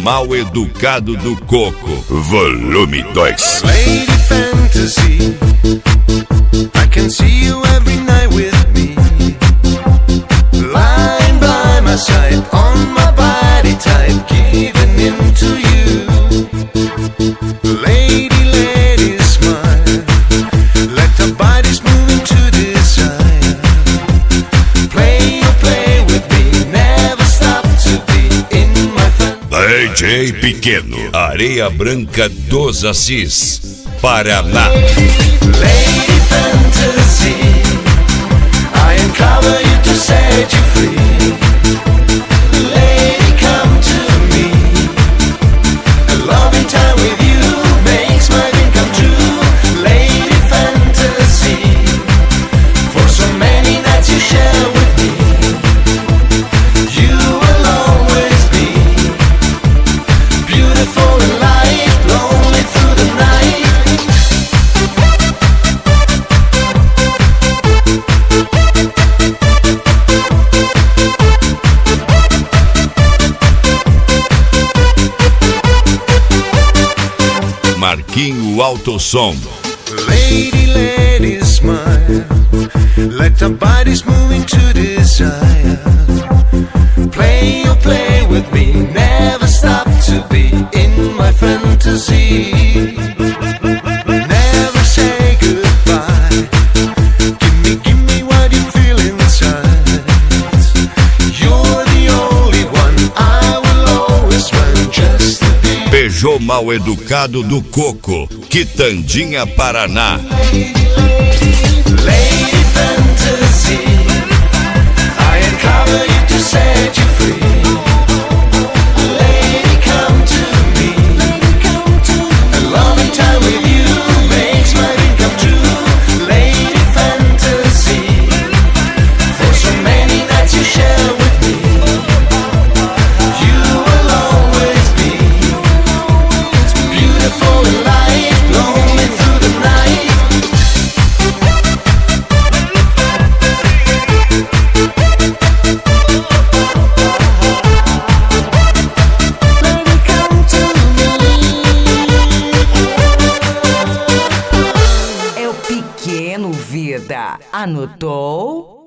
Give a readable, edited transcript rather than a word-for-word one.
Mal Educado do Coco, volume 2. Lady fantasy, I can see you every night with me, lying by my side, on my body type, giving in to you. Lady, smile, let our bodies move into desire. Play with me, never stop to be in my DJ Pequeno, Areia Branca dos Assis, Paraná. Lady fantasy, I uncover you to set you free. Lady, come to me. A loving time with you makes my dream come true. Lady fantasy, for so many nights you share with me. You will always be beautiful and light, lonely through the night. Marquinho Autosom. Lady, smile, let our bodies move into desire. Play with me, never stop to be in my fantasy. Never say goodbye, give me what you feel inside. You're the only one, I will always run just to be. Beijou Mal Educado do Coco, Quitandinha, Paraná. Lady fantasy, I uncover you to set you free. Lady, come to me. A loving time with you makes my dream come true. Lady fantasy, for so many nights you share with me. You will always be beautiful and light, lonely through the night. É o Pequeno Vida. Anotou?